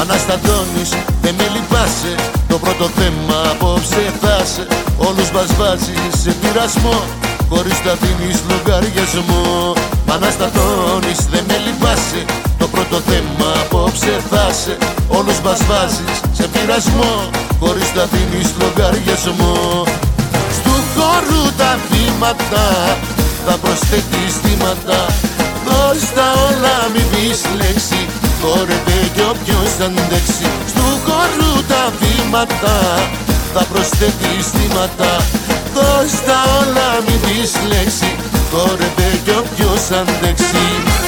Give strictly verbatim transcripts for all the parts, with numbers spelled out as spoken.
Αναστατώνεις, δεν με λυπάσαι. Το πρώτο θέμα απόψε θάσε. Όλους μας βάζεις σε πειρασμό, χωρίς τα δίνεις λογαριασμό. Αναστατώνεις, δεν με λυπάσαι. Το πρώτο θέμα απόψε θάσε. Όλους μας βάζεις σε πειρασμό, χωρίς τα δίνεις λογαριασμό. Στου χώρου τα βήματα θα προσθέτεις θύματα. Δώσ' τα όλα, μη πεις λέξη, χόρευε κι όποιος αντέξει. Στου χώρου τα βήματα θα προσθέτεις θύματα. Δώσ' τα όλα, μη πεις λέξη, χόρευε κι όποιος αντέξει.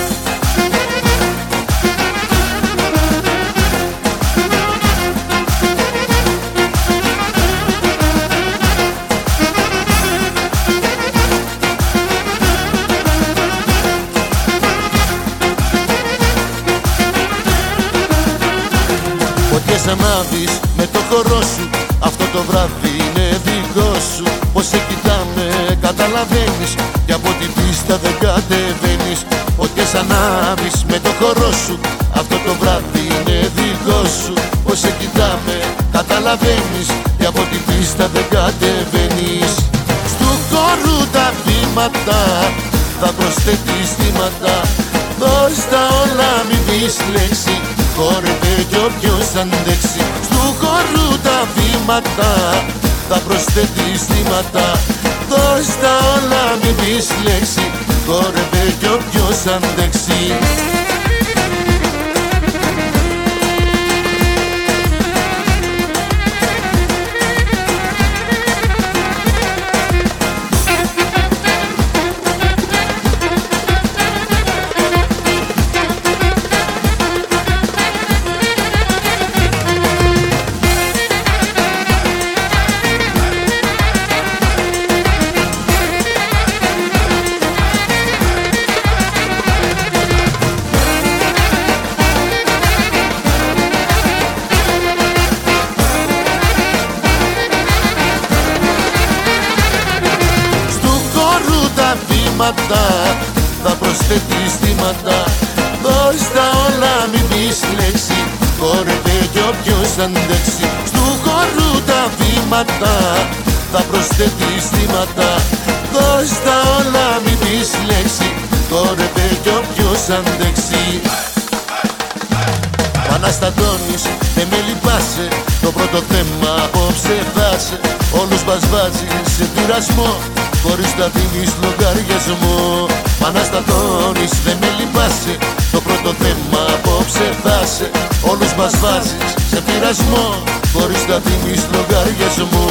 Φωτιές ανάβεις με το χορό σου, αυτό το βράδυ είναι δικό σου. Πως σε κοιτάμε καταλαβαίνεις, κι από την πίστα δεν κατεβαίνεις. Φωτιές ανάβεις με το χορό σου, αυτό το βράδυ είναι δικό σου. Πως σε κοιτάμε καταλαβαίνεις, κι από την πίστα δεν κατεβαίνεις. Στου χώρου τα βήματα θα προσθέτεις θύματα. Δώσ' τα όλα, μη πεις λέξη, χόρευε κι όποιος αντέξει. Στου χώρου τα βήματα θα προσθέτεις θύματα. Δώσ' τα όλα, μη πεις λέξη, χόρευε κι όποιος αντέξει. Θα προσθέτεις θύματα. Δώσ' τα όλα, μη πεις λέξη, χόρευε κι όποιος αντέξει. Στου χώρου τα βήματα θα προσθέτεις θύματα. Δώσ' τα όλα, μη πεις λέξη, χόρευε κι όποιος αντέξει. Αναστατώνεις, δεν με λυπάσαι. Το πρώτο θέμα απόψε θάσε. Όλους μας βάζεις σε πειρασμό, χωρίς τα δίνεις λογαριασμό. Αναστατώνεις, δεν με λυπάσαι. Το πρώτο θέμα απόψε θάσε. Όλους μας βάζεις σε πειρασμό, χωρίς τα δίνεις λογαριασμό.